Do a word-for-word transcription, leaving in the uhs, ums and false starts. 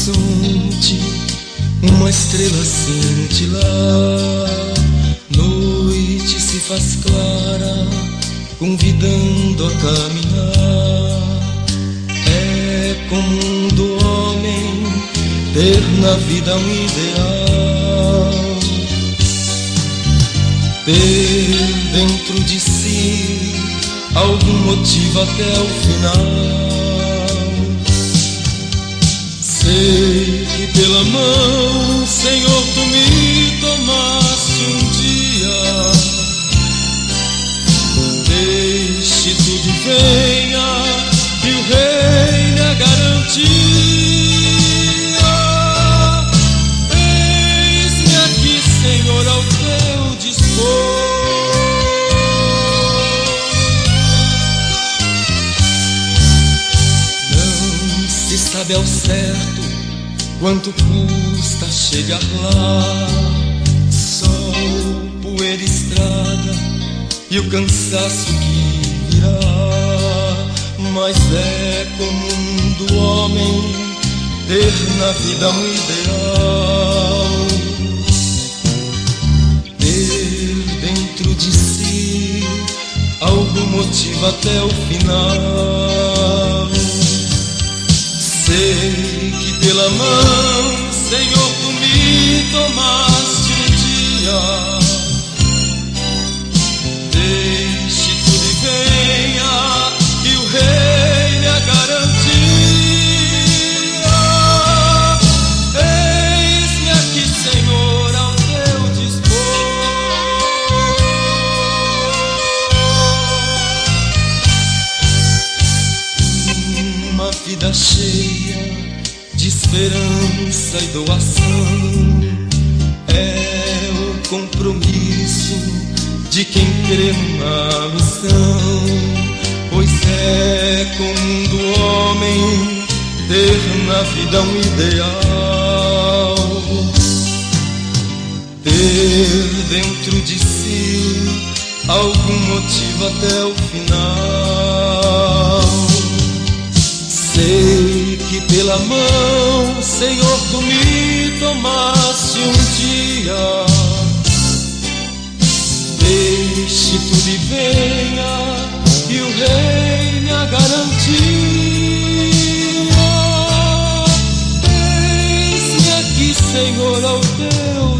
horizonte uma estrela cintilar. Noite se faz clara, convidando a caminhar. É comum do homem ter na vida um ideal, ter dentro de si algum motivo até o final. Sei que pela mão, Senhor, tu me tomaste um dia. Deixe tudo e venha, e o rei lhe garantia. Eis-me aqui, Senhor, ao teu dispor. Não se sabe ao certo quanto custa chegar lá. Sol, poeira, estrada e o cansaço que virá. Mas é comum do homem ter na vida um ideal, ter dentro de si algum motivo até o final. Sei que pela mão, Senhor, tu me tomaste um dia. Deixe tudo e venha, e o rei lhe garantia. Eis-me aqui, Senhor, ao teu dispor. Uma vida cheia de esperança e doação é o compromisso de quem crê numa missão. Pois é comum do homem ter na vida um ideal, ter dentro de si algum motivo até o final. Sei que pela mão, Senhor, tu me tomaste um dia. Deixe tudo e venha, e o rei lhe garantia. Eis-me aqui, Senhor, ao teu